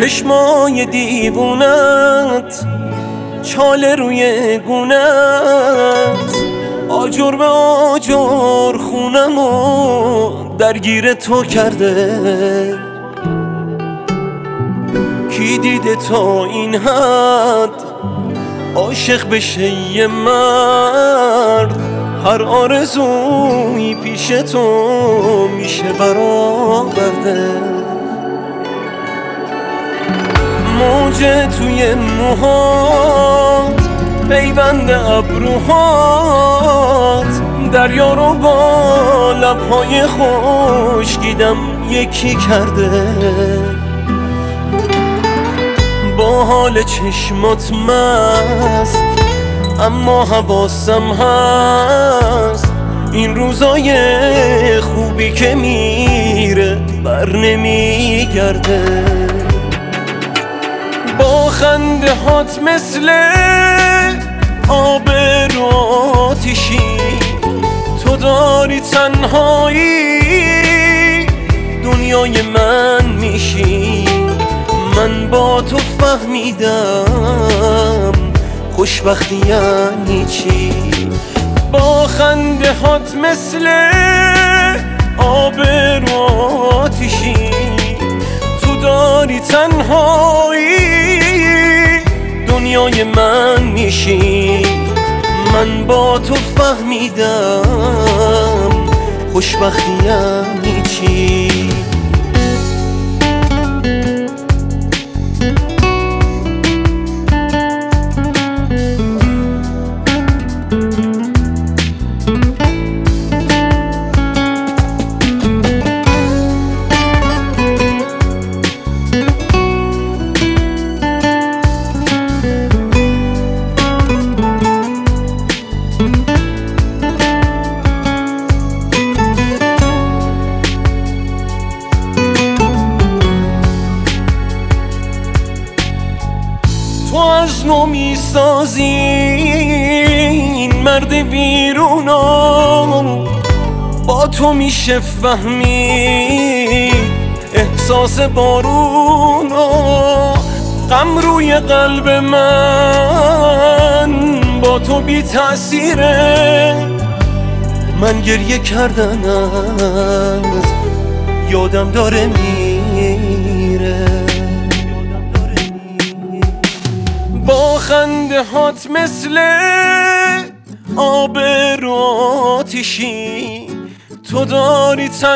چشمای دیوونت، چاله روی گونت، آجر به آجر خونمو درگیر تو کرده. کی دیده تا این حد عاشق بشه یه مرد؟ هر آرزویی پیش تو میشه برآورده. موج توی موهات، پیوند ابروهات، دریا رو با لبهای خشکیدم یکی کرده. با حال چشمات مست، اما حواسم هست این روزای خوبی که میره بر نمیگرده. با خنده هات مثل آب رو آتیشی، تو داری تنهایی دنیای من میشی. من با تو فهمیدم خوشبختی یعنی چی. با خنده هات مثل آب رو آتیشی، تو داری تنهایی دنیای من میشی. من با تو فهمیدم خوشبختی یعنی چی. تو از نو میسازی این مرد ویرونو، با تو میشه فهمید احساس بارونو. غم روی قلب من با تو بی تأثیره. من گریه کردن از یادم داره میره. با خنده هات مثل آب رو آتیشی، تو داری